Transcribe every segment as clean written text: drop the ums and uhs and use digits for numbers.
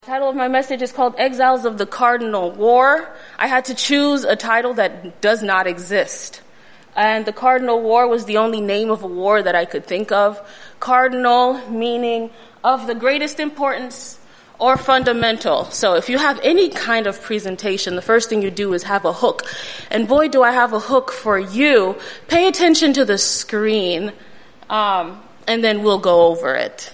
The title of my message is called Exiles of the Cardinal War. I had to choose a title that does not exist. And the Cardinal War was the only name of a war that I could think of. Cardinal meaning of the greatest importance or fundamental. So if you have any kind of presentation, the first thing you do is have a hook. And boy, do I have a hook for you. Pay attention to the screen, and then we'll go over it.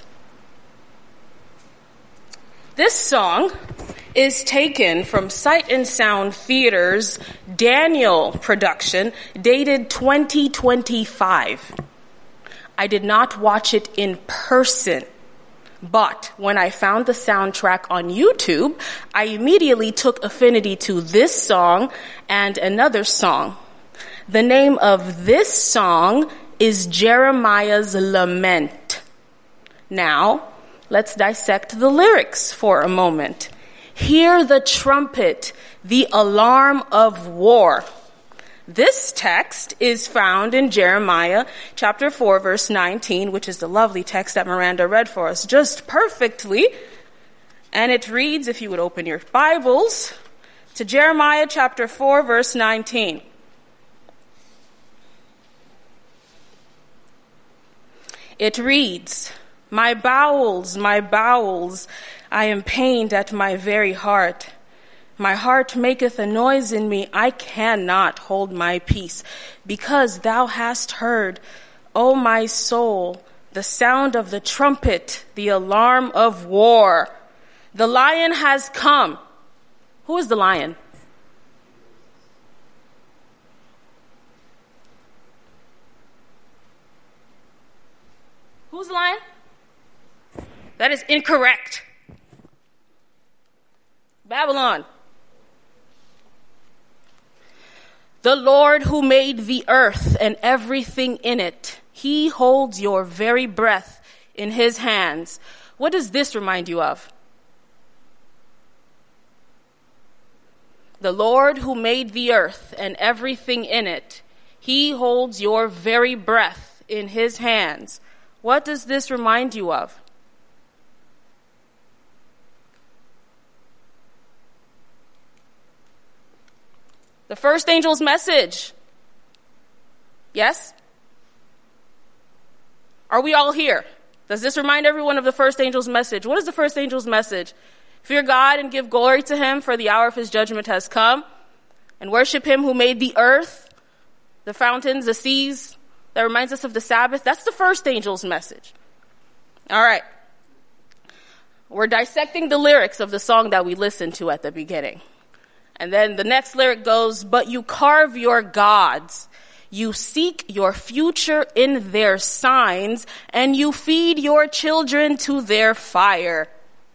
This song is taken from Sight and Sound Theater's Daniel production, dated 2025. I did not watch it in person, but when I found the soundtrack on YouTube, I immediately took affinity to this song and another song. The name of this song is Jeremiah's Lament. Now, let's dissect the lyrics for a moment. Hear the trumpet, the alarm of war. This text is found in Jeremiah chapter 4, verse 19, which is the lovely text that Miranda read for us just perfectly. And it reads, if you would open your Bibles, to Jeremiah chapter 4, verse 19. It reads, my bowels, I am pained at my very heart. My heart maketh a noise in me, I cannot hold my peace, because thou hast heard, O my soul, the sound of the trumpet, the alarm of war. The lion has come. Who is the lion? Who's the lion? That is incorrect. Babylon. The Lord who made the earth and everything in it, he holds your very breath in his hands. What does this remind you of? The Lord who made the earth and everything in it, he holds your very breath in his hands. What does this remind you of? The first angel's message. Yes? Are we all here? Does this remind everyone of the first angel's message? What is the first angel's message? Fear God and give glory to him, for the hour of his judgment has come. And worship him who made the earth, the fountains, the seas. That reminds us of the Sabbath. That's the first angel's message. All right. We're dissecting the lyrics of the song that we listened to at the beginning. And then the next lyric goes, but you carve your gods. You seek your future in their signs, and you feed your children to their fire.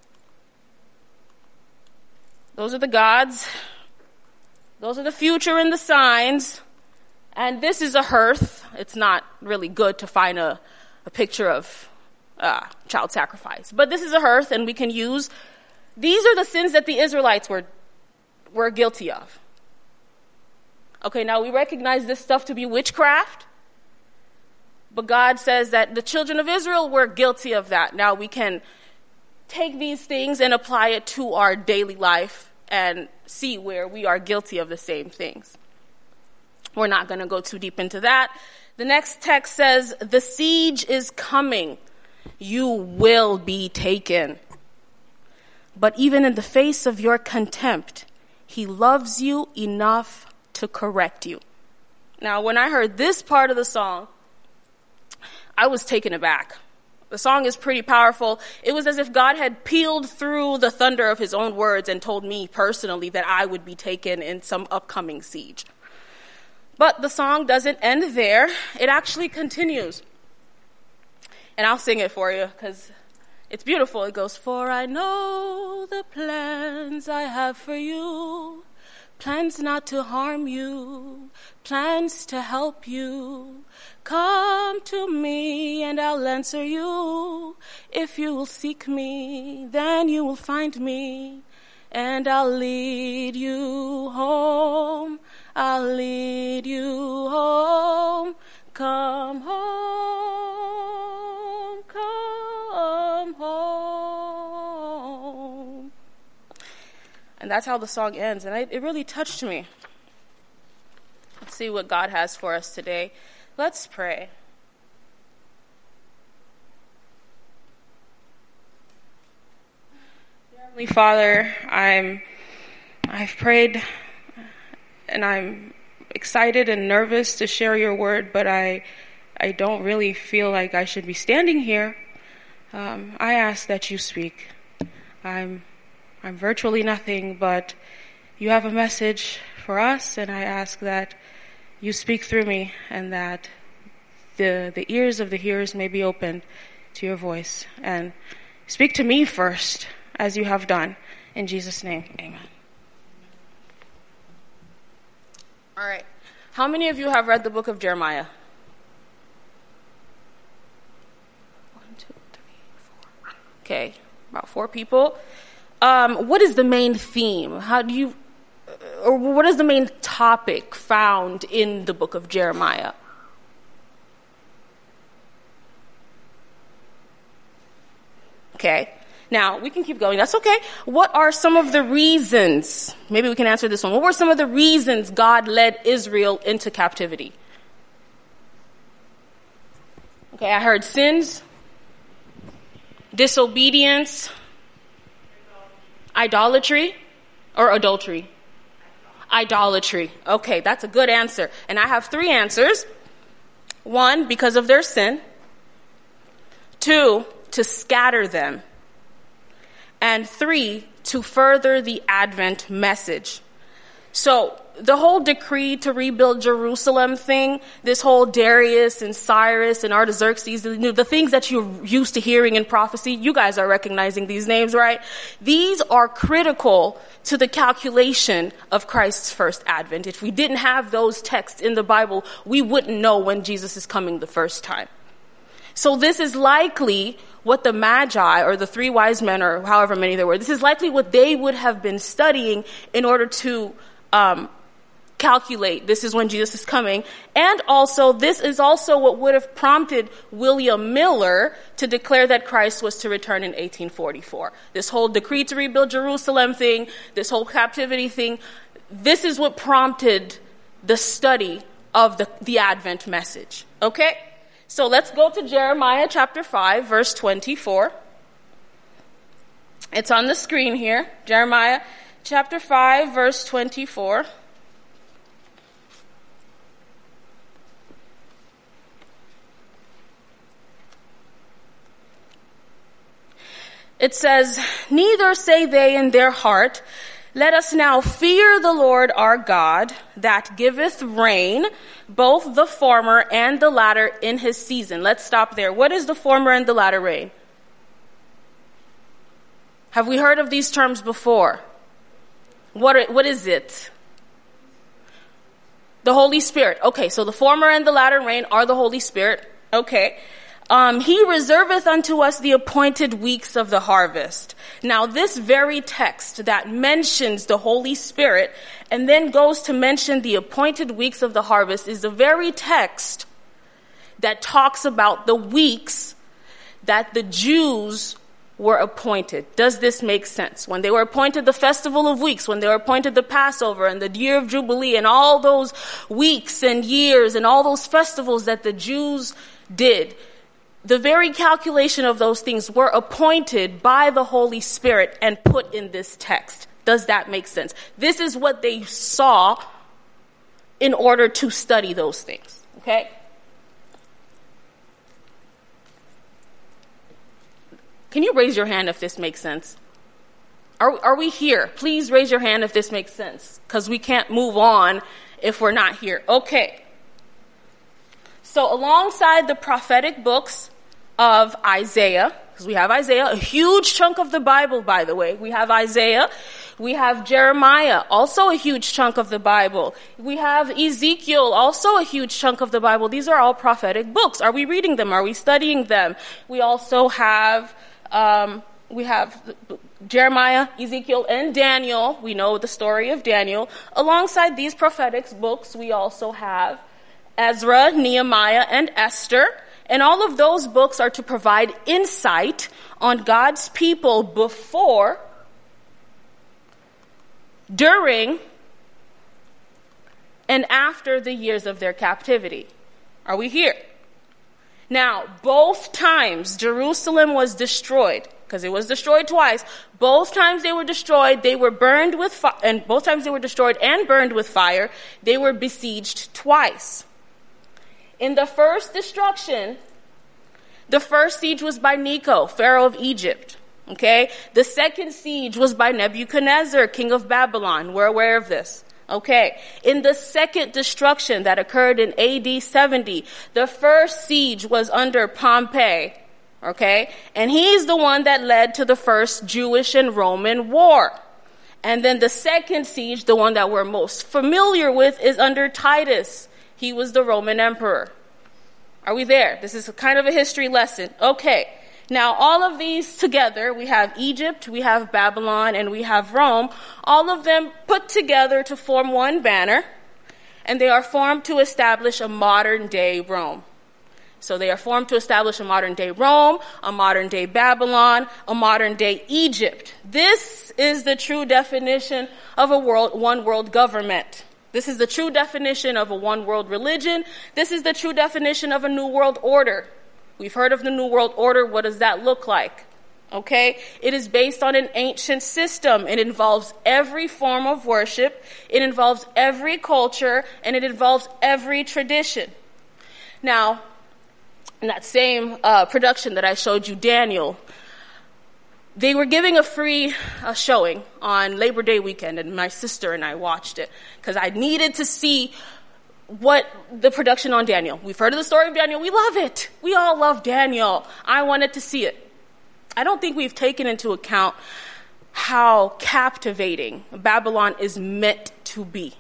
Those are the gods. Those are the future and the signs. And this is a hearth. It's not really good to find a picture of child sacrifice. But this is a hearth, and we can use, these are the sins that the Israelites were guilty of. Okay, now we recognize this stuff to be witchcraft, but God says that the children of Israel were guilty of that. Now we can take these things and apply it to our daily life and see where we are guilty of the same things. We're not going to go too deep into that. The next text says, the siege is coming. You will be taken. But even in the face of your contempt, he loves you enough to correct you. Now, when I heard this part of the song, I was taken aback. The song is pretty powerful. It was as if God had peeled through the thunder of his own words and told me personally that I would be taken in some upcoming siege. But the song doesn't end there. It actually continues. And I'll sing it for you because it's beautiful. It goes, for I know the plans I have for you, plans not to harm you, plans to help you. Come to me and I'll answer you. If you will seek me, then you will find me, and I'll lead you home. I'll lead you home. Come home, come home. And that's how the song ends. And it really touched me. Let's see what God has for us today. Let's pray. Heavenly Father, I've prayed and I'm excited and nervous to share your word, but I don't really feel like I should be standing here. I ask that you speak. I'm virtually nothing, but you have a message for us, and I ask that you speak through me and that the ears of the hearers may be opened to your voice. And speak to me first, as you have done. In Jesus' name, amen. All right. How many of you have read the book of Jeremiah? 1, 2, 3, 4. Okay, about 4 people. What is the main theme? What is the main topic found in the book of Jeremiah? Okay. Now, we can keep going. That's okay. What are some of the reasons? Maybe we can answer this one. What were some of the reasons God led Israel into captivity? Okay, I heard sins, disobedience, idolatry, or adultery? Idolatry. Okay, that's a good answer. And I have 3 answers. 1, because of their sin. 2, to scatter them. And 3, to further the Advent message. So the whole decree to rebuild Jerusalem thing, this whole Darius and Cyrus and Artaxerxes, the things that you're used to hearing in prophecy, you guys are recognizing these names, right? These are critical to the calculation of Christ's first advent. If we didn't have those texts in the Bible, we wouldn't know when Jesus is coming the first time. So this is likely what the Magi, or the 3 wise men, or however many there were, this is likely what they would have been studying in order to calculate this is when Jesus is coming. And also, this is also what would have prompted William Miller to declare that Christ was to return in 1844. This whole decree to rebuild Jerusalem thing, this whole captivity thing, this is what prompted the study of the Advent message. Okay? So let's go to Jeremiah chapter 5, verse 24. It's on the screen here. Jeremiah chapter 5, verse 24. It says, "Neither say they in their heart, let us now fear the Lord our God, that giveth rain, both the former and the latter in his season." Let's stop there. What is the former and the latter rain? Have we heard of these terms before? What is it? The Holy Spirit. Okay, so the former and the latter rain are the Holy Spirit. Okay. He reserveth unto us the appointed weeks of the harvest. Now, this very text that mentions the Holy Spirit and then goes to mention the appointed weeks of the harvest is the very text that talks about the weeks that the Jews were appointed. Does this make sense? When they were appointed the Festival of Weeks, when they were appointed the Passover and the Year of Jubilee and all those weeks and years and all those festivals that the Jews did, the very calculation of those things were appointed by the Holy Spirit and put in this text. Does that make sense? This is what they saw in order to study those things. Okay? Can you raise your hand if this makes sense? Are we here? Please raise your hand if this makes sense, because we can't move on if we're not here. Okay. So alongside the prophetic books of Isaiah, because we have Isaiah, a huge chunk of the Bible, by the way. We have Isaiah. We have Jeremiah, also a huge chunk of the Bible. We have Ezekiel, also a huge chunk of the Bible. These are all prophetic books. Are we reading them? Are we studying them? We also have Jeremiah, Ezekiel, and Daniel. We know the story of Daniel. Alongside these prophetic books, we also have Ezra, Nehemiah, and Esther. And all of those books are to provide insight on God's people before during and after the years of their captivity. Are we here? Now, both times Jerusalem was destroyed, because it was destroyed twice. Both times they were destroyed, they were burned with fire, and both times they were destroyed and burned with fire, they were besieged twice. In the first destruction, the first siege was by Necho, Pharaoh of Egypt. Okay? The second siege was by Nebuchadnezzar, king of Babylon. We're aware of this. Okay. In the second destruction that occurred in AD 70, the first siege was under Pompey. Okay? And he's the one that led to the first Jewish and Roman war. And then the second siege, the one that we're most familiar with, is under Titus. He was the Roman emperor. Are we there? This is kind of a history lesson. Okay. Now, all of these together, we have Egypt, we have Babylon, and we have Rome, all of them put together to form one banner, and they are formed to establish a modern-day Rome. So they are formed to establish a modern-day Rome, a modern-day Babylon, a modern-day Egypt. This is the true definition of a one-world government. This is the true definition of a one-world religion. This is the true definition of a new world order. We've heard of the New World Order. What does that look like? Okay? It is based on an ancient system. It involves every form of worship. It involves every culture, and it involves every tradition. Now, in that same production that I showed you, Daniel, they were giving a free showing on Labor Day weekend, and my sister and I watched it because I needed to see what the production on Daniel. We've heard of the story of Daniel. We love it. We all love Daniel. I wanted to see it. I don't think we've taken into account how captivating Babylon is meant to be.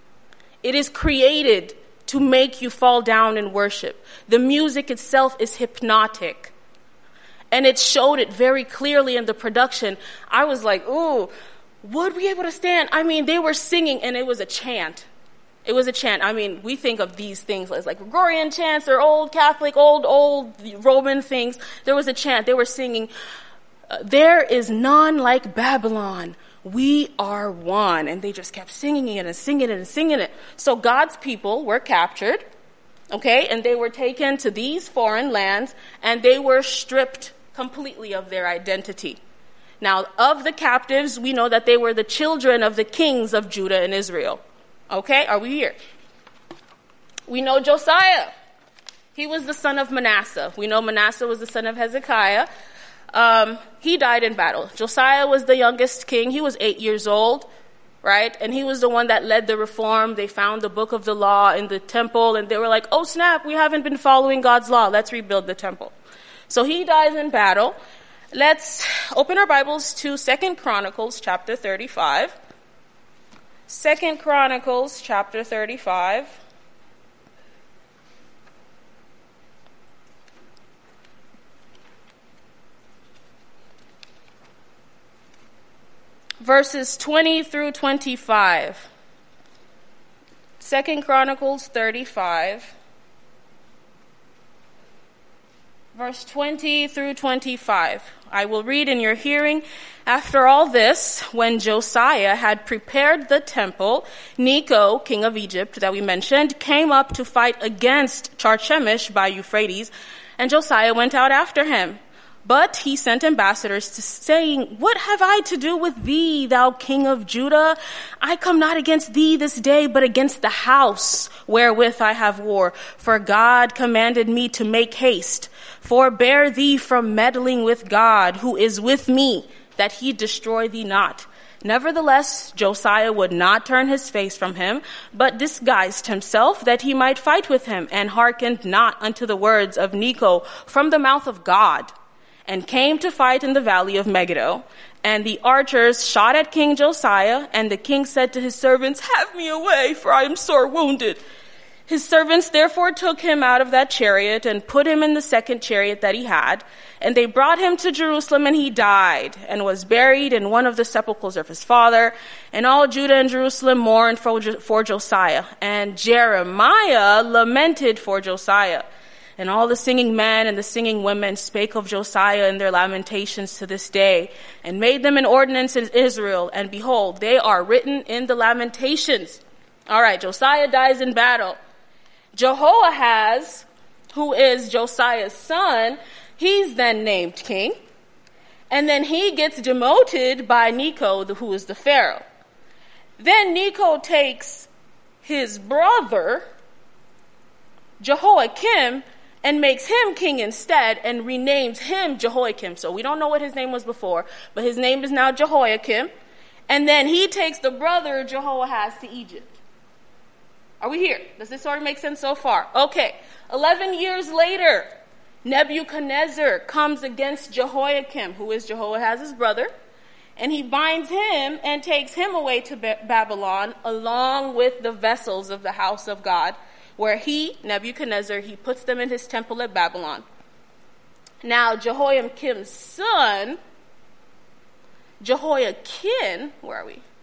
It is created to make you fall down and worship. The music itself is hypnotic. And it showed it very clearly in the production. I was like, ooh, would we be able to stand? I mean, they were singing and it was a chant. It was a chant. I mean, we think of these things as like Gregorian chants or old Catholic, old Roman things. There was a chant. They were singing, there is none like Babylon. We are one. And they just kept singing it and singing it and singing it. So God's people were captured, okay, and they were taken to these foreign lands, and they were stripped completely of their identity. Now, of the captives, we know that they were the children of the kings of Judah and Israel. Okay, are we here? We know Josiah. He was the son of Manasseh. We know Manasseh was the son of Hezekiah. He died in battle. Josiah was the youngest king. He was 8 years old, right? And he was the one that led the reform. They found the book of the law in the temple, and they were like, oh snap, we haven't been following God's law. Let's rebuild the temple. So he dies in battle. Let's open our Bibles to 2 Chronicles chapter 35. 2 Chronicles chapter 35. Verses 20 through 25. 2 Chronicles 35. Verse 20 through 25. I will read in your hearing. After all this, when Josiah had prepared the temple, Necho, king of Egypt that we mentioned, came up to fight against Carchemish by Euphrates, and Josiah went out after him. But he sent ambassadors saying, what have I to do with thee, thou king of Judah? I come not against thee this day, but against the house wherewith I have war. For God commanded me to make haste. Forbear thee from meddling with God, who is with me, that he destroy thee not. Nevertheless, Josiah would not turn his face from him, but disguised himself that he might fight with him, and hearkened not unto the words of Necho from the mouth of God, and came to fight in the valley of Megiddo. And the archers shot at King Josiah, and the king said to his servants, have me away, for I am sore wounded. His servants therefore took him out of that chariot and put him in the second chariot that he had. And they brought him to Jerusalem, and he died and was buried in one of the sepulchres of his father. And all Judah and Jerusalem mourned for Josiah. And Jeremiah lamented for Josiah. And all the singing men and the singing women spake of Josiah in their lamentations to this day, and made them an ordinance in Israel. And behold, they are written in the lamentations. All right, Josiah dies in battle. Jehoahaz, who is Josiah's son, he's then named king. And then he gets demoted by Necho, who is the Pharaoh. Then Necho takes his brother, Jehoiakim, and makes him king instead and renames him Jehoiakim. So we don't know what his name was before, but his name is now Jehoiakim. And then he takes the brother Jehoahaz to Egypt. Are we here? Does this sort of make sense so far? Okay. 11 years later, Nebuchadnezzar comes against Jehoiakim, who is Jehoahaz's brother, and he binds him and takes him away to Babylon along with the vessels of the house of God, where he, Nebuchadnezzar, he puts them in his temple at Babylon. Now, Jehoiakim's son, Jehoiakim, where are we?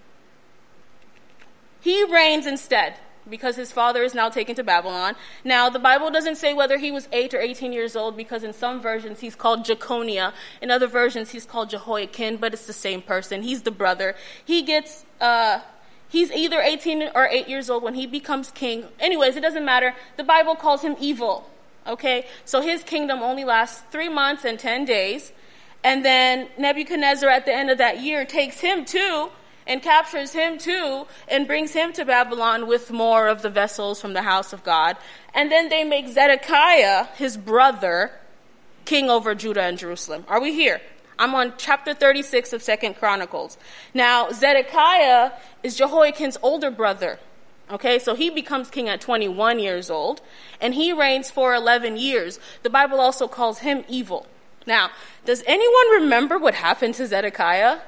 He reigns instead, because his father is now taken to Babylon. Now, the Bible doesn't say whether he was 8 or 18 years old, because in some versions he's called Jeconiah. In other versions he's called Jehoiakim, but it's the same person. He's the brother. He's either 18 or 8 years old when he becomes king. Anyways, it doesn't matter. The Bible calls him evil. Okay? So his kingdom only lasts 3 months and 10 days. And then Nebuchadnezzar at the end of that year takes him too, and captures him too, and brings him to Babylon with more of the vessels from the house of God. And then they make Zedekiah, his brother, king over Judah and Jerusalem. Are we here? I'm on chapter 36 of 2 Chronicles. Now, Zedekiah is Jehoiakim's older brother. Okay, so he becomes king at 21 years old, and he reigns for 11 years. The Bible also calls him evil. Now, does anyone remember what happened to Zedekiah?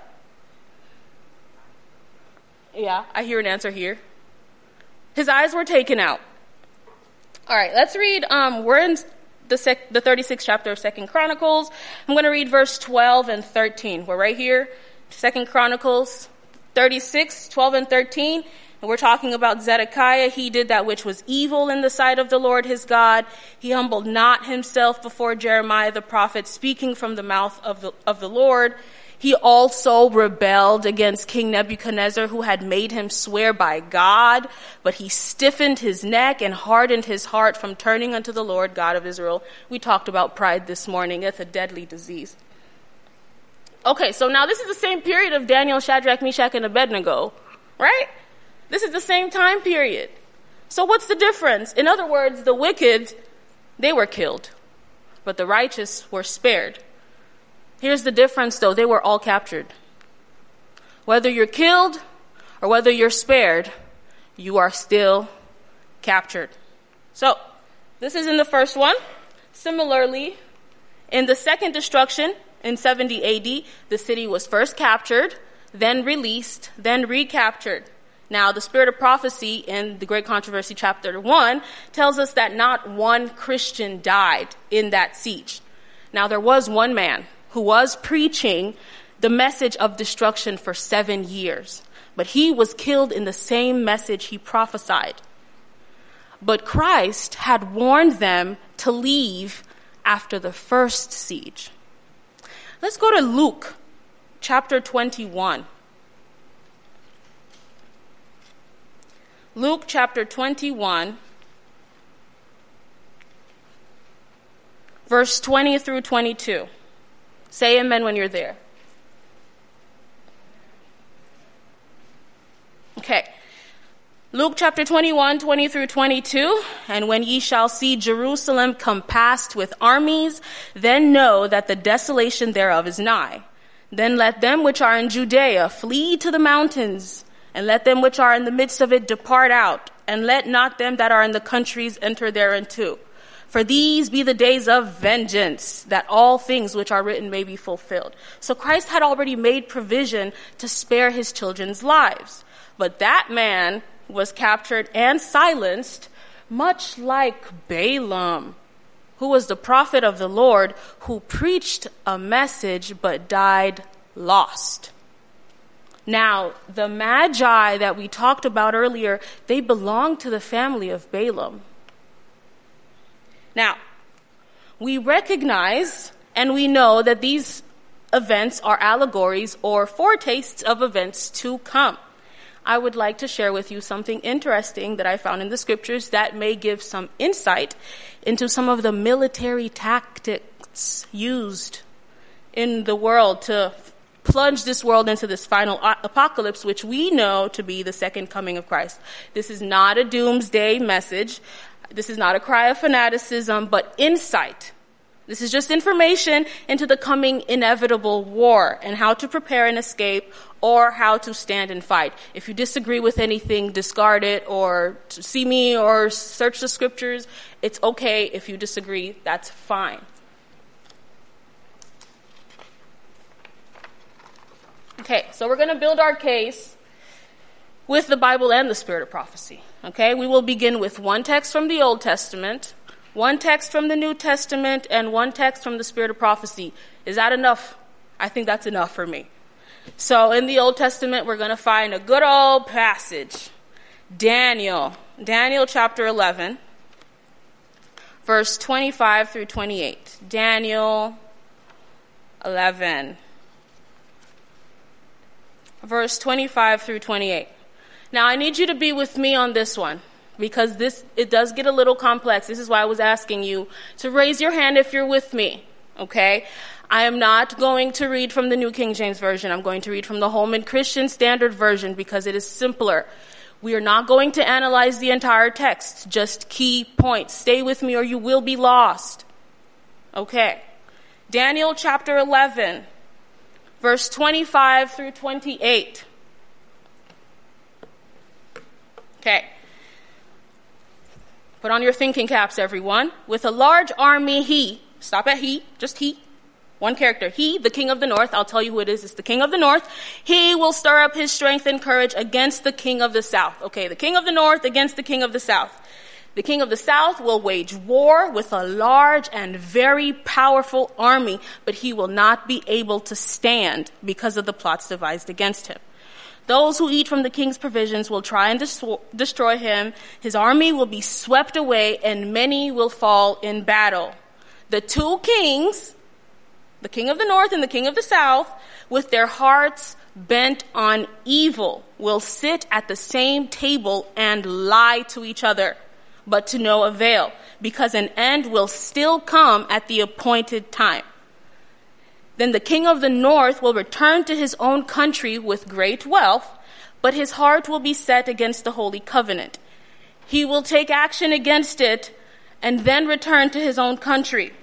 Yeah, I hear an answer here. His eyes were taken out. All right, let's read. We're in the 36th chapter of 2 Chronicles. I'm going to read verse 12 and 13. We're right here, 2 Chronicles 36, 12 and 13. And we're talking about Zedekiah. He did that which was evil in the sight of the Lord his God. He humbled not himself before Jeremiah the prophet, speaking from the mouth of the Lord. He also rebelled against King Nebuchadnezzar, who had made him swear by God, but he stiffened his neck and hardened his heart from turning unto the Lord God of Israel. We talked about pride this morning. It's a deadly disease. Okay, so now this is the same period of Daniel, Shadrach, Meshach, and Abednego, right? This is the same time period. So what's the difference? In other words, the wicked, they were killed, but the righteous were spared. Here's the difference, though. They were all captured. Whether you're killed or whether you're spared, you are still captured. So, this is in the first one. Similarly, in the second destruction in 70 AD, the city was first captured, then released, then recaptured. Now, the spirit of prophecy in the Great Controversy chapter 1 tells us that not one Christian died in that siege. Now, there was one man who was preaching the message of destruction for 7 years. But he was killed in the same message he prophesied. But Christ had warned them to leave after the first siege. Let's go to Luke chapter 21. Luke chapter 21, verse 20 through 22. Say amen when you're there. Okay. Luke chapter 21, 20 through 22. And when ye shall see Jerusalem compassed with armies, then know that the desolation thereof is nigh. Then let them which are in Judea flee to the mountains, and let them which are in the midst of it depart out, and let not them that are in the countries enter thereinto. For these be the days of vengeance, that all things which are written may be fulfilled. So Christ had already made provision to spare his children's lives. But that man was captured and silenced, much like Balaam, who was the prophet of the Lord, who preached a message but died lost. Now, the Magi that we talked about earlier, they belonged to the family of Balaam. Now, we recognize and we know that these events are allegories or foretastes of events to come. I would like to share with you something interesting that I found in the scriptures that may give some insight into some of the military tactics used in the world to plunge this world into this final apocalypse, which we know to be the second coming of Christ. This is not a doomsday message. This is not a cry of fanaticism, but insight. This is just information into the coming inevitable war and how to prepare and escape or how to stand and fight. If you disagree with anything, discard it or see me or search the scriptures. It's okay if you disagree. That's fine. Okay, so we're going to build our case with the Bible and the spirit of prophecy. Okay, we will begin with one text from the Old Testament, one text from the New Testament, and one text from the spirit of prophecy. Is that enough? I think that's enough for me. So in the Old Testament, we're going to find a good old passage. Daniel chapter 11, verse 25 through 28. Daniel 11. Verse 25 through 28. Now, I need you to be with me on this one because it does get a little complex. This is why I was asking you to raise your hand if you're with me, okay? I am not going to read from the New King James Version. I'm going to read from the Holman Christian Standard Version because it is simpler. We are not going to analyze the entire text, just key points. Stay with me or you will be lost. Okay. Daniel chapter 11. Verse 25 through 28. Okay. Put on your thinking caps, everyone. With a large army, stop at just he, one character, he, the king of the north, I'll tell you who it is, it's the king of the north. He will stir up his strength and courage against the king of the south. Okay, the king of the north against the king of the south. The king of the south will wage war with a large and very powerful army, but he will not be able to stand because of the plots devised against him. Those who eat from the king's provisions will try and destroy him. His army will be swept away, and many will fall in battle. The two kings, the king of the north and the king of the south, with their hearts bent on evil, will sit at the same table and lie to each other, but to no avail, because an end will still come at the appointed time. Then the king of the north will return to his own country with great wealth, but his heart will be set against the holy covenant. He will take action against it and then return to his own country.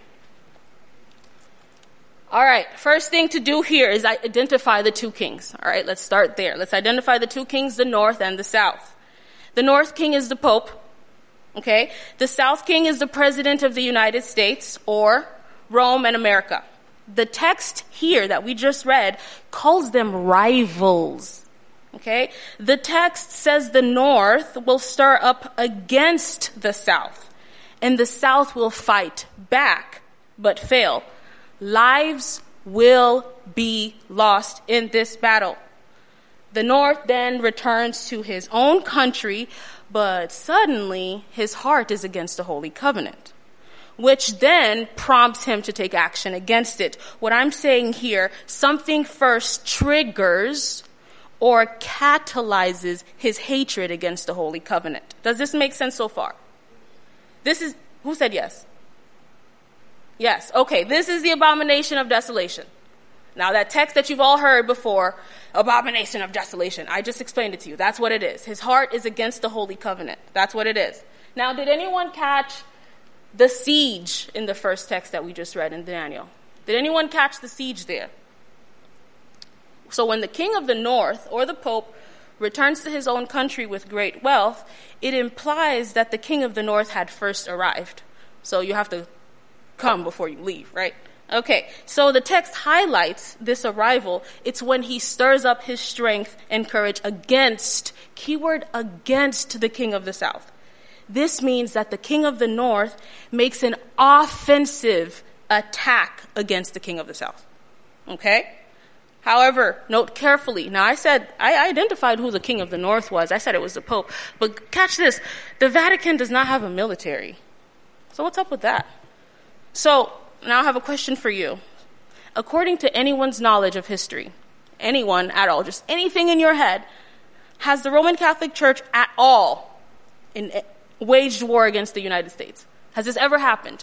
All right, first thing to do here is identify the two kings. All right, let's start there. Let's identify the two kings, the north and the south. The north king is the Pope. Okay, the South King is the President of the United States, or Rome and America. The text here that we just read calls them rivals. Okay, the text says the North will stir up against the South, and the South will fight back, but fail. Lives will be lost in this battle. The North then returns to his own country, but suddenly his heart is against the Holy Covenant, which then prompts him to take action against it. What I'm saying here, something first triggers or catalyzes his hatred against the Holy Covenant. Does this make sense so far? Who said yes? Yes, okay, this is the abomination of desolation. Now that text that you've all heard before, abomination of desolation, I just explained it to you. That's what it is. His heart is against the Holy Covenant. That's what it is. Now, did anyone catch the siege in the first text that we just read in Daniel? Did anyone catch the siege there? So when the king of the north, or the Pope, returns to his own country with great wealth, it implies that the king of the north had first arrived. So you have to come before you leave, right? Okay, so the text highlights this arrival. It's when he stirs up his strength and courage against, keyword against, the king of the south. This means that the king of the north makes an offensive attack against the king of the south. Okay? However, note carefully. Now I identified who the king of the north was. I said it was the Pope. But catch this. The Vatican does not have a military. So what's up with that? So now I have a question for you. According to anyone's knowledge of history, anyone at all, just anything in your head, has the Roman Catholic Church at all waged war against the United States? Has this ever happened?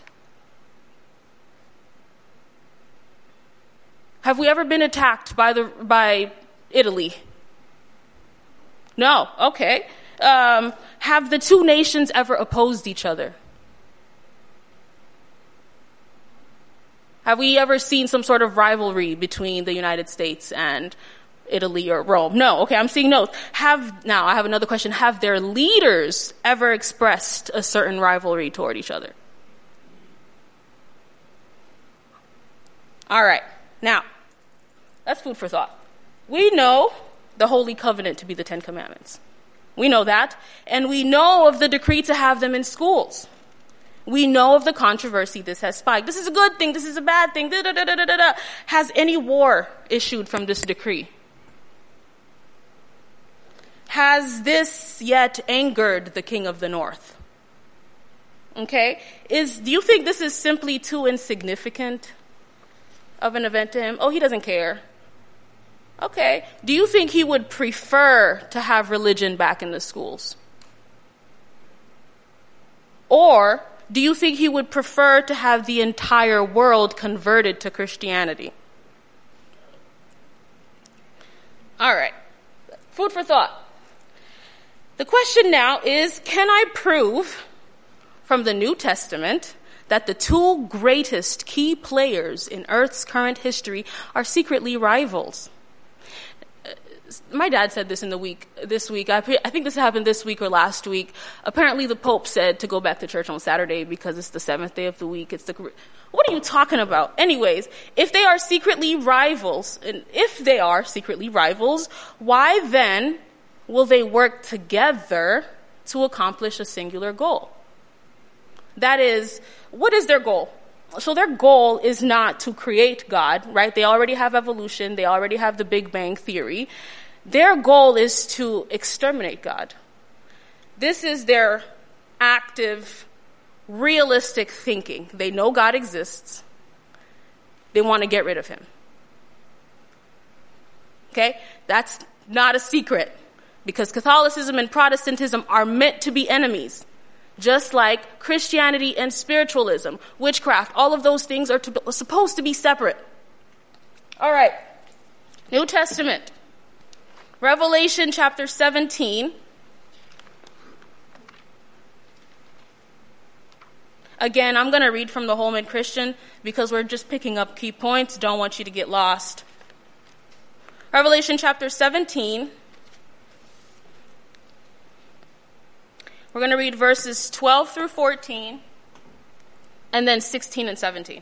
Have we ever been attacked by Italy? No. Okay. Have the two nations ever opposed each other? Have we ever seen some sort of rivalry between the United States and Italy or Rome? No. Okay, I'm seeing no. Now, I have another question. Have their leaders ever expressed a certain rivalry toward each other? All right. Now, that's food for thought. We know the Holy Covenant to be the Ten Commandments. We know that. And we know of the decree to have them in schools. We know of the controversy this has spiked. This is a good thing. This is a bad thing. Da, da, da, da, da, da. Has any war issued from this decree? Has this yet angered the King of the North? Okay? Do you think this is simply too insignificant of an event to him? Oh, he doesn't care. Okay. Do you think he would prefer to have religion back in the schools? Or do you think he would prefer to have the entire world converted to Christianity? All right. Food for thought. The question now is, can I prove from the New Testament that the two greatest key players in Earth's current history are secretly rivals? My dad said this this week. I think this happened this week or last week. Apparently the Pope said to go back to church on Saturday because it's the seventh day of the week. What are you talking about? Anyways, if they are secretly rivals, why then will they work together to accomplish a singular goal? That is, what is their goal? So their goal is not to create God, right? They already have evolution. They already have the Big Bang Theory. Their goal is to exterminate God. This is their active, realistic thinking. They know God exists. They want to get rid of him. Okay? That's not a secret, because Catholicism and Protestantism are meant to be enemies. Just like Christianity and spiritualism, witchcraft, all of those things are supposed to be separate. All right. New Testament. Revelation chapter 17. Again, I'm going to read from the Holman Christian because we're just picking up key points. Don't want you to get lost. Revelation chapter 17. We're going to read verses 12 through 14, and then 16 and 17.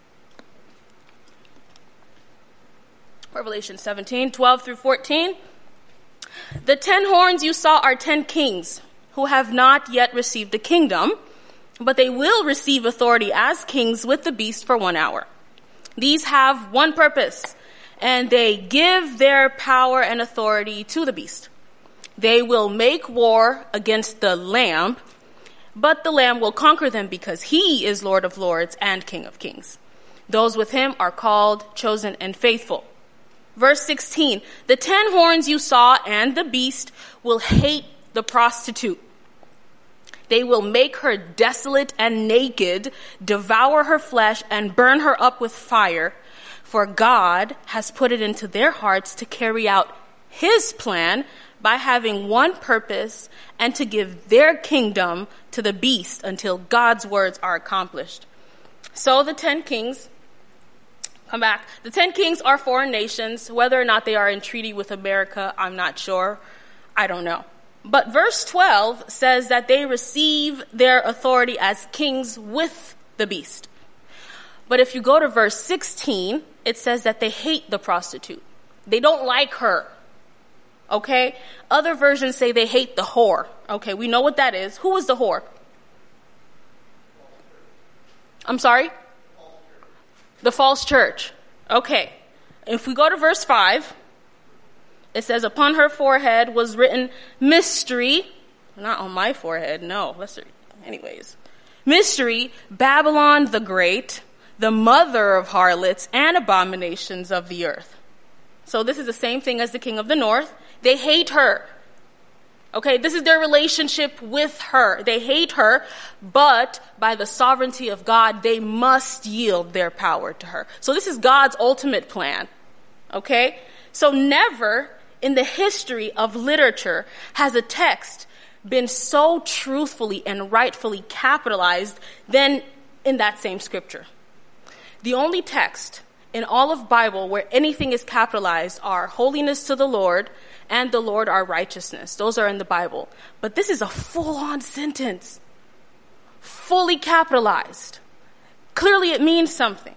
Revelation 17, 12 through 14. The 10 horns you saw are 10 kings who have not yet received a kingdom, but they will receive authority as kings with the beast for 1 hour. These have one purpose, and they give their power and authority to the beast. They will make war against the Lamb, but the Lamb will conquer them because he is Lord of Lords and King of Kings. Those with him are called, chosen, and faithful. Verse 16, the 10 horns you saw and the beast will hate the prostitute. They will make her desolate and naked, devour her flesh, and burn her up with fire, for God has put it into their hearts to carry out his plan by having one purpose and to give their kingdom to the beast until God's words are accomplished. So the 10 kings, come back. The 10 kings are foreign nations. Whether or not they are in treaty with America, I'm not sure. I don't know. But verse 12 says that they receive their authority as kings with the beast. But if you go to verse 16, it says that they hate the prostitute. They don't like her. Okay? Other versions say they hate the whore. Okay, we know what that is. Who is the whore? I'm sorry? The false church. Okay. If we go to verse 5, it says, upon her forehead was written mystery. Not on my forehead, no. Anyways. Mystery, Babylon the Great the mother of harlots and abominations of the earth. So this is the same thing as the king of the north. They hate her. Okay, this is their relationship with her. They hate her, but by the sovereignty of God, they must yield their power to her. So this is God's ultimate plan. Okay? So never in the history of literature has a text been so truthfully and rightfully capitalized than in that same scripture. The only text in all of Bible where anything is capitalized are holiness to the Lord and the Lord our righteousness. Those are in the Bible. But this is a full-on sentence. Fully capitalized. Clearly it means something.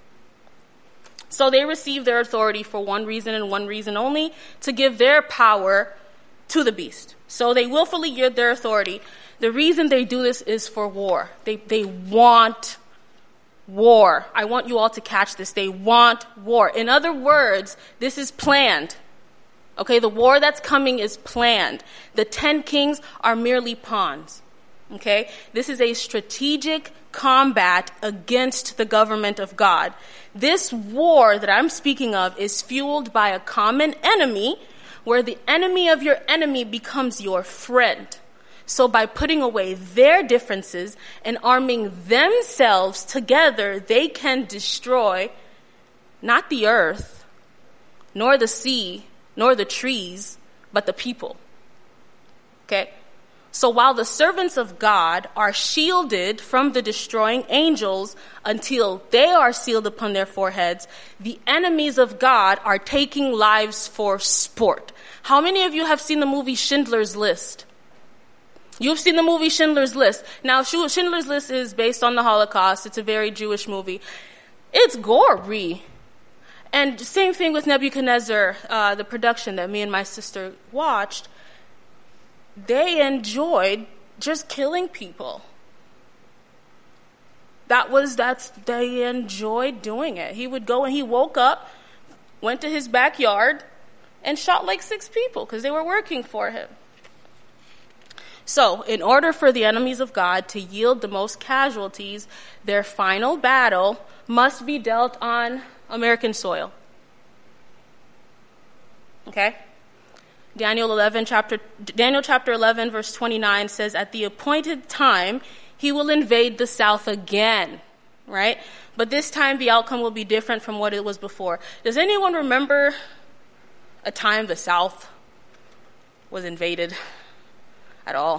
So they receive their authority for one reason and one reason only, to give their power to the beast. So they willfully yield their authority. The reason they do this is for war. They want war. I want you all to catch this. They want war. In other words, this is planned. Okay, the war that's coming is planned. The 10 kings are merely pawns. Okay, this is a strategic combat against the government of God. This war that I'm speaking of is fueled by a common enemy, where the enemy of your enemy becomes your friend. So by putting away their differences and arming themselves together, they can destroy not the earth, nor the sea, nor the trees, but the people. Okay? So while the servants of God are shielded from the destroying angels until they are sealed upon their foreheads, the enemies of God are taking lives for sport. How many of you have seen the movie Schindler's List? You've seen the movie Schindler's List. Now, Schindler's List is based on the Holocaust. It's a very Jewish movie. It's gory. And same thing with Nebuchadnezzar, the production that me and my sister watched. They enjoyed just killing people. They enjoyed doing it. He would go and he woke up, went to his backyard, and shot like 6 people because they were working for him. So, in order for the enemies of God to yield the most casualties, their final battle must be dealt on American soil. Okay? Daniel chapter 11, verse 29 says, at the appointed time, he will invade the south again. Right? But this time the outcome will be different from what it was before. Does anyone remember a time the South was invaded at all?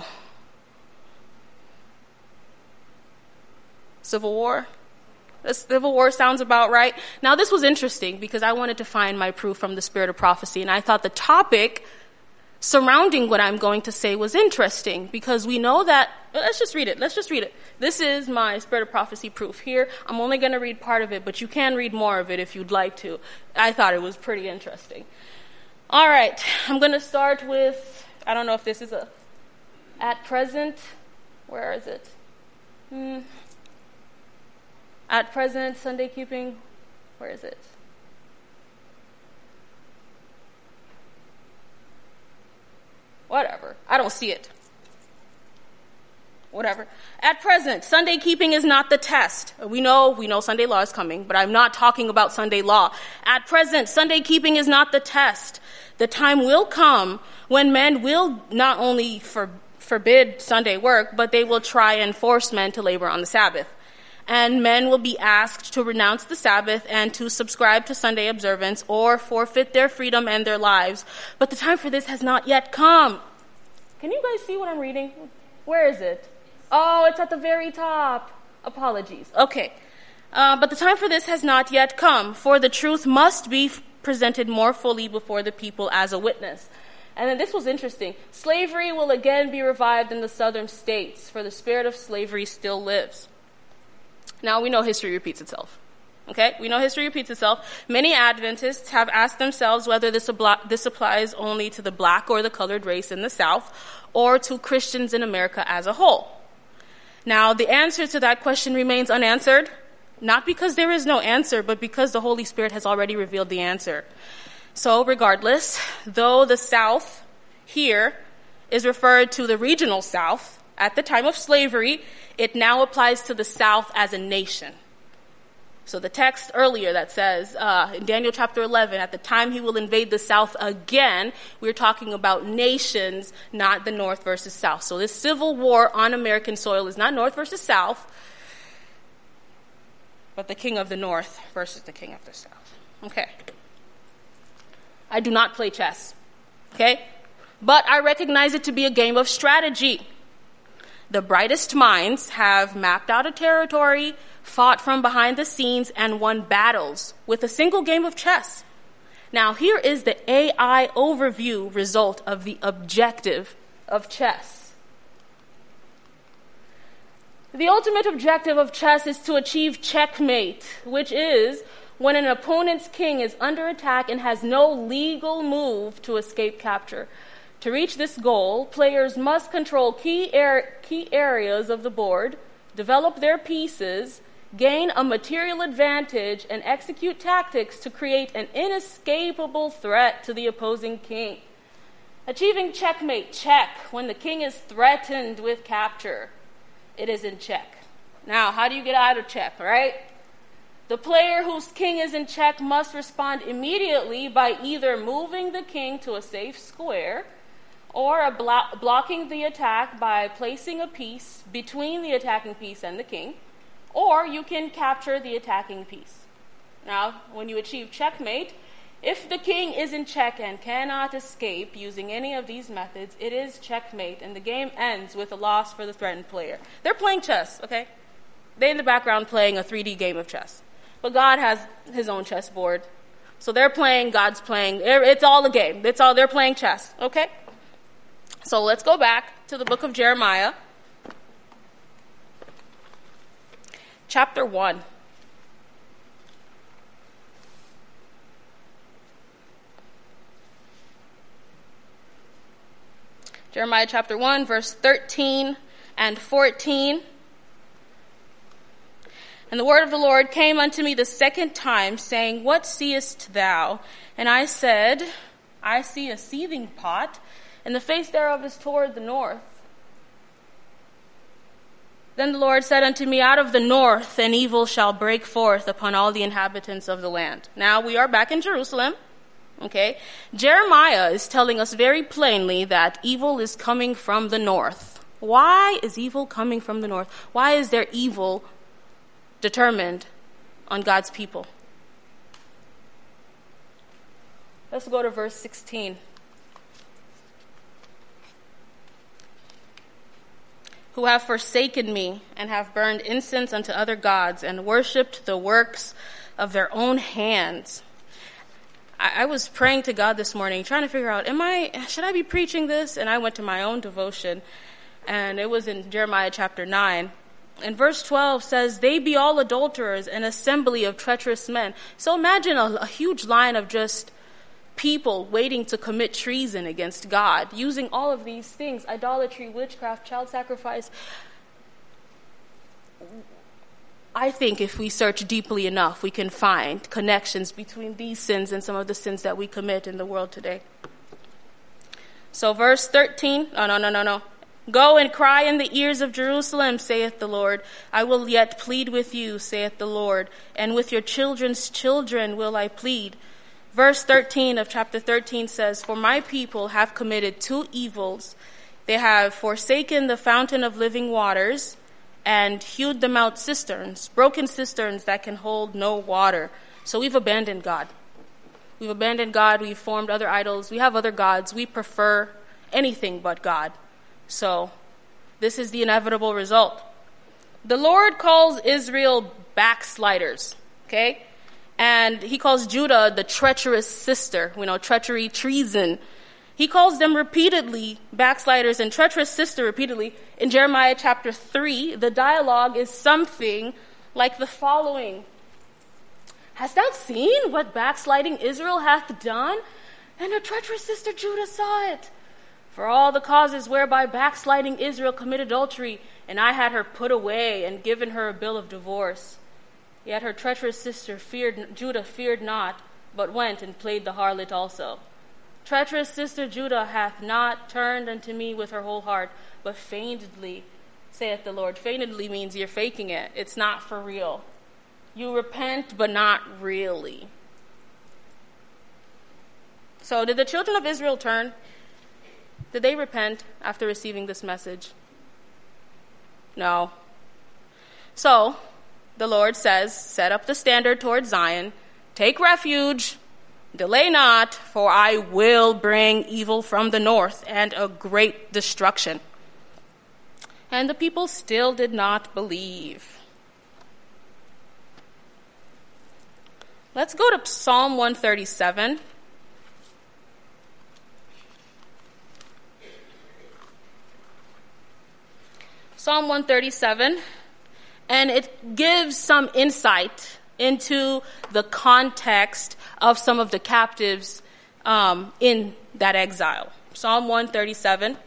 Civil War? The Civil War sounds about right. Now this was interesting because I wanted to find my proof from the Spirit of Prophecy, and I thought the topic surrounding what I'm going to say was interesting because we know that, let's just read it. This is my Spirit of Prophecy proof here. I'm only going to read part of it, but you can read more of it if you'd like to. I thought it was pretty interesting. All right, I'm going to start with, I don't know if this is at present, where is it? At present, Sunday keeping, where is it? Whatever, I don't see it. Whatever. At present, Sunday keeping is not the test. We know Sunday law is coming, but I'm not talking about Sunday law. At present, Sunday keeping is not the test. The time will come when men will not only forbid Sunday work, but they will try and force men to labor on the Sabbath. And men will be asked to renounce the Sabbath and to subscribe to Sunday observance or forfeit their freedom and their lives. But the time for this has not yet come. Can you guys see what I'm reading? Where is it? Oh, it's at the very top. Apologies. Okay. But the time for this has not yet come, for the truth must be presented more fully before the people as a witness. And then this was interesting. Slavery will again be revived in the southern states, for the spirit of slavery still lives. Now, we know history repeats itself. Okay? We know history repeats itself. Many Adventists have asked themselves whether this applies only to the black or the colored race in the South, or to Christians in America as a whole. Now, the answer to that question remains unanswered, not because there is no answer, but because the Holy Spirit has already revealed the answer. So, regardless, though the South here is referred to the regional South at the time of slavery, it now applies to the South as a nation. So the text earlier that says, in Daniel chapter 11, at the time he will invade the south again, we're talking about nations, not the north versus south. So this civil war on American soil is not north versus south, but the king of the north versus the king of the south. Okay. I do not play chess. Okay? But I recognize it to be a game of strategy. The brightest minds have mapped out a territory, fought from behind the scenes, and won battles with a single game of chess. Now, here is the AI overview result of the objective of chess. The ultimate objective of chess is to achieve checkmate, which is when an opponent's king is under attack and has no legal move to escape capture. To reach this goal, players must control key areas of the board, develop their pieces, gain a material advantage, and execute tactics to create an inescapable threat to the opposing king. Achieving checkmate, check, when the king is threatened with capture. It is in check. Now, how do you get out of check, right? The player whose king is in check must respond immediately by either moving the king to a safe square or blocking the attack by placing a piece between the attacking piece and the king, or you can capture the attacking piece. Now, when you achieve checkmate, if the king is in check and cannot escape using any of these methods, it is checkmate, and the game ends with a loss for the threatened player. They're playing chess, okay? They're in the background playing a 3D game of chess. But God has his own chessboard. So they're playing, God's playing. It's all a game. They're playing chess, okay? So let's go back to the book of Jeremiah, chapter 1. Jeremiah chapter 1, verse 13 and 14. And the word of the Lord came unto me the second time, saying, What seest thou? And I said, I see a seething pot, and the face thereof is toward the north. Then the Lord said unto me, Out of the north an evil shall break forth upon all the inhabitants of the land. Now we are back in Jerusalem. Okay? Jeremiah is telling us very plainly that evil is coming from the north. Why is evil coming from the north? Why is there evil determined on God's people? Let's go to verse 16. Who have forsaken me and have burned incense unto other gods and worshipped the works of their own hands. I was praying to God this morning, trying to figure out, should I be preaching this? And I went to my own devotion, and it was in Jeremiah chapter 9. And verse 12 says, They be all adulterers, an assembly of treacherous men. So imagine a huge line of just people waiting to commit treason against God, using all of these things, idolatry, witchcraft, child sacrifice. I think if we search deeply enough, we can find connections between these sins and some of the sins that we commit in the world today. So verse 13, no. Go and cry in the ears of Jerusalem, saith the Lord. I will yet plead with you, saith the Lord, and with your children's children will I plead. Verse 13 of chapter 13 says, For my people have committed two evils. They have forsaken the fountain of living waters and hewed them out cisterns, broken cisterns that can hold no water. So we've abandoned God. We've abandoned God. We've formed other idols. We have other gods. We prefer anything but God. So this is the inevitable result. The Lord calls Israel backsliders, okay? And he calls Judah the treacherous sister, treachery, treason. He calls them repeatedly backsliders and treacherous sister repeatedly. In Jeremiah chapter 3, the dialogue is something like the following. Hast thou seen what backsliding Israel hath done? And her treacherous sister Judah saw it. For all the causes whereby backsliding Israel committed adultery, and I had her put away and given her a bill of divorce. Yet her treacherous sister Judah feared not, but went and played the harlot also. Treacherous sister Judah hath not turned unto me with her whole heart, but feignedly, saith the Lord. Feignedly means you're faking it. It's not for real. You repent, but not really. So did the children of Israel turn? Did they repent after receiving this message? No. So the Lord says, set up the standard towards Zion, take refuge, delay not, for I will bring evil from the north and a great destruction. And the people still did not believe. Let's go to Psalm 137. Psalm 137, and it gives some insight into the context of some of the captives in that exile. Psalm 137.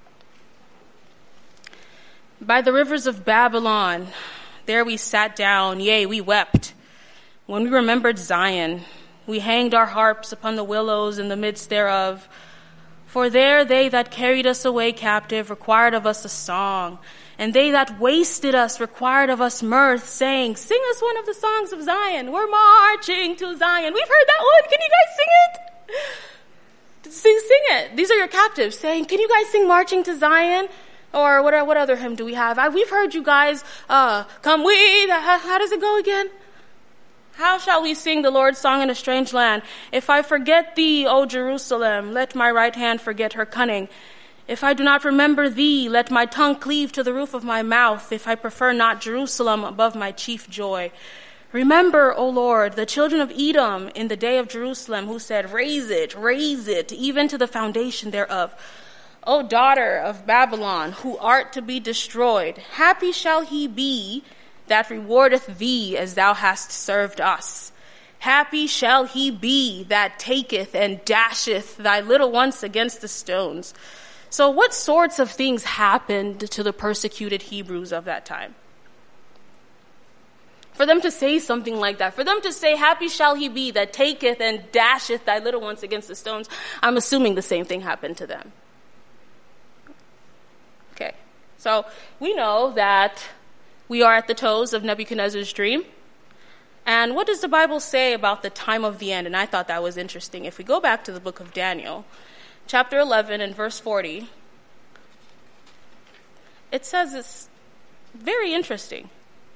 By the rivers of Babylon, there we sat down, yea, we wept. When we remembered Zion, we hanged our harps upon the willows in the midst thereof. For there they that carried us away captive required of us a song, and they that wasted us required of us mirth, saying, sing us one of the songs of Zion. We're marching to Zion. We've heard that one. Can you guys sing it? Sing it. These are your captives saying, can you guys sing Marching to Zion? Or what other hymn do we have? We've heard you guys, come we. How does it go again? How shall we sing the Lord's song in a strange land? If I forget thee, O Jerusalem, let my right hand forget her cunning. If I do not remember thee, let my tongue cleave to the roof of my mouth, if I prefer not Jerusalem above my chief joy. Remember, O Lord, the children of Edom in the day of Jerusalem, who said, raise it, even to the foundation thereof. O daughter of Babylon, who art to be destroyed, happy shall he be that rewardeth thee as thou hast served us. Happy shall he be that taketh and dasheth thy little ones against the stones. So what sorts of things happened to the persecuted Hebrews of that time? For them to say something like that, for them to say, happy shall he be that taketh and dasheth thy little ones against the stones, I'm assuming the same thing happened to them. Okay, so we know that we are at the toes of Nebuchadnezzar's dream. And what does the Bible say about the time of the end? And I thought that was interesting. If we go back to the book of Daniel, chapter 11 and verse 40, it says it's very interesting.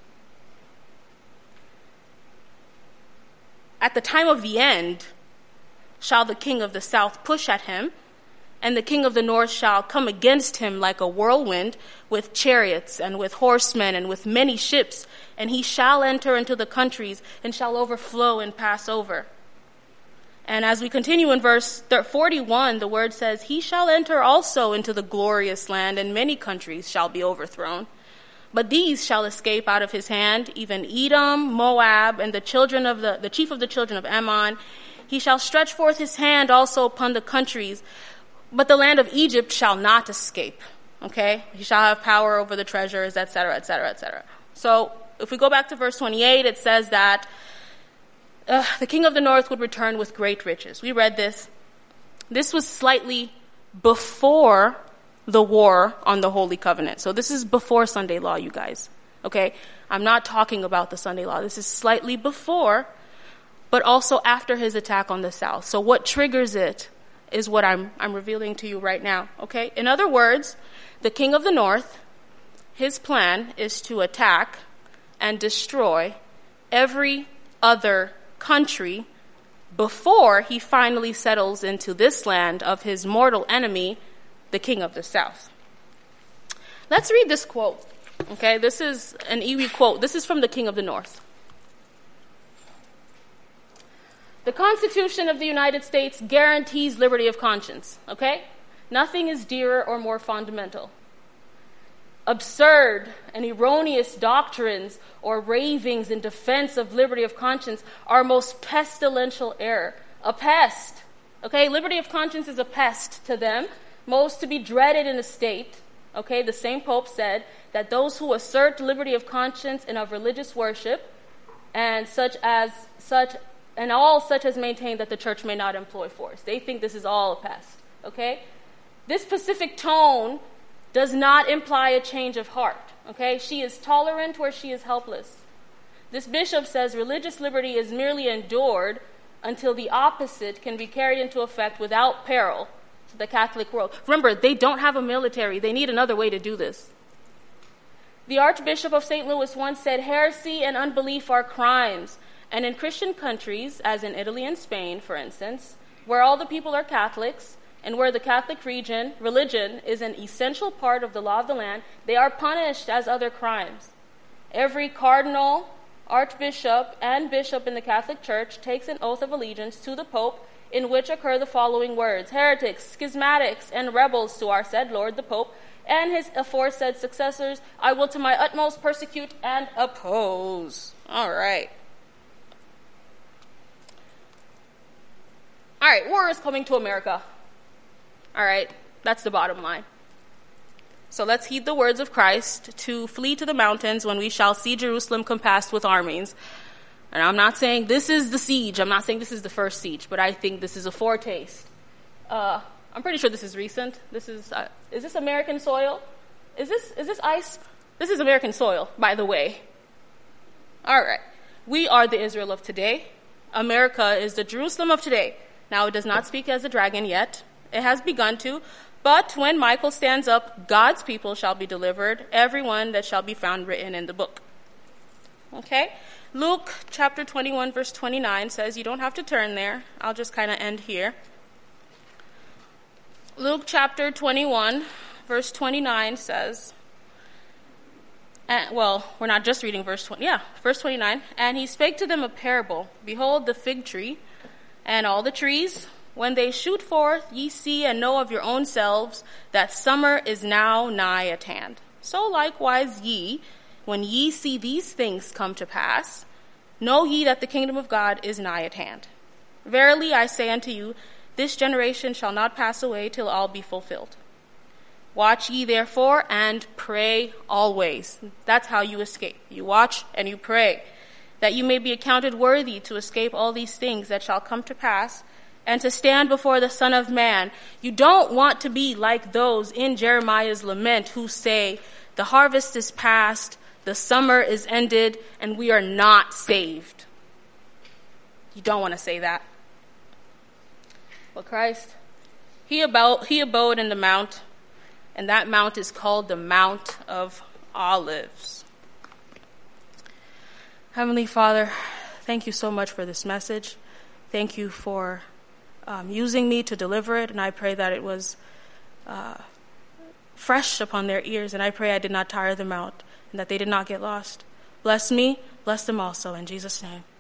At the time of the end shall the king of the south push at him, and the king of the north shall come against him like a whirlwind, with chariots and with horsemen and with many ships, and he shall enter into the countries and shall overflow and pass over. And as we continue in verse 41, the word says, he shall enter also into the glorious land, and many countries shall be overthrown. But these shall escape out of his hand, even Edom, Moab, and the chief of the children of Ammon. He shall stretch forth his hand also upon the countries, but the land of Egypt shall not escape. Okay? He shall have power over the treasures, etc., etc., etc. So if we go back to verse 28, it says that the king of the north would return with great riches. We read this. This was slightly before the war on the Holy Covenant. So this is before Sunday law, you guys. Okay? I'm not talking about the Sunday law. This is slightly before, but also after his attack on the south. So what triggers it is what I'm revealing to you right now. Okay? In other words, the king of the north, his plan is to attack and destroy every other country before he finally settles into this land of his mortal enemy, the king of the south. Let's read this quote. Okay, this is an Iwi quote. This is from the king of the north. The Constitution of the United States guarantees liberty of conscience. Okay? Nothing is dearer or more fundamental. Absurd and erroneous doctrines or ravings in defense of liberty of conscience are most pestilential error. A pest. Okay, liberty of conscience is a pest to them, most to be dreaded in a state. Okay, the same Pope said that those who assert liberty of conscience and of religious worship, and all such as maintain that the church may not employ force. They think this is all a pest. Okay, this pacific tone does not imply a change of heart. Okay, she is tolerant where she is helpless. This bishop says religious liberty is merely endured until the opposite can be carried into effect without peril to the Catholic world. Remember, they don't have a military. They need another way to do this. The Archbishop of St. Louis once said, heresy and unbelief are crimes. And in Christian countries, as in Italy and Spain, for instance, where all the people are Catholics, and where the Catholic religion is an essential part of the law of the land, they are punished as other crimes. Every cardinal, archbishop, and bishop in the Catholic Church takes an oath of allegiance to the Pope, in which occur the following words: heretics, schismatics, and rebels to our said Lord the Pope, and his aforesaid successors, I will to my utmost persecute and oppose. All right. All right, war is coming to America. All right, that's the bottom line. So let's heed the words of Christ to flee to the mountains when we shall see Jerusalem compassed with armies. And I'm not saying this is the siege. I'm not saying this is the first siege, but I think this is a foretaste. I'm pretty sure this is recent. Is this American soil? Is this ice? This is American soil, by the way. All right. We are the Israel of today. America is the Jerusalem of today. Now, it does not speak as a dragon yet. It has begun to. But when Michael stands up, God's people shall be delivered, everyone that shall be found written in the book. Okay? Luke chapter 21, verse 29 says, you don't have to turn there. I'll just kind of end here. Luke chapter 21, verse 29 says, we're not just reading verse 20. Yeah, verse 29. And he spake to them a parable. Behold, the fig tree and all the trees, when they shoot forth, ye see and know of your own selves that summer is now nigh at hand. So likewise ye, when ye see these things come to pass, know ye that the kingdom of God is nigh at hand. Verily I say unto you, this generation shall not pass away till all be fulfilled. Watch ye therefore and pray always. That's how you escape. You watch and you pray, that you may be accounted worthy to escape all these things that shall come to pass, and to stand before the Son of Man. You don't want to be like those in Jeremiah's lament who say, the harvest is past, the summer is ended, and we are not saved. You don't want to say that. Well, Christ, he abode in the mount, and that mount is called the Mount of Olives. Heavenly Father, thank you so much for this message. Thank you for using me to deliver it, and I pray that it was fresh upon their ears, and I pray I did not tire them out, and that they did not get lost. Bless me, bless them also, in Jesus' name.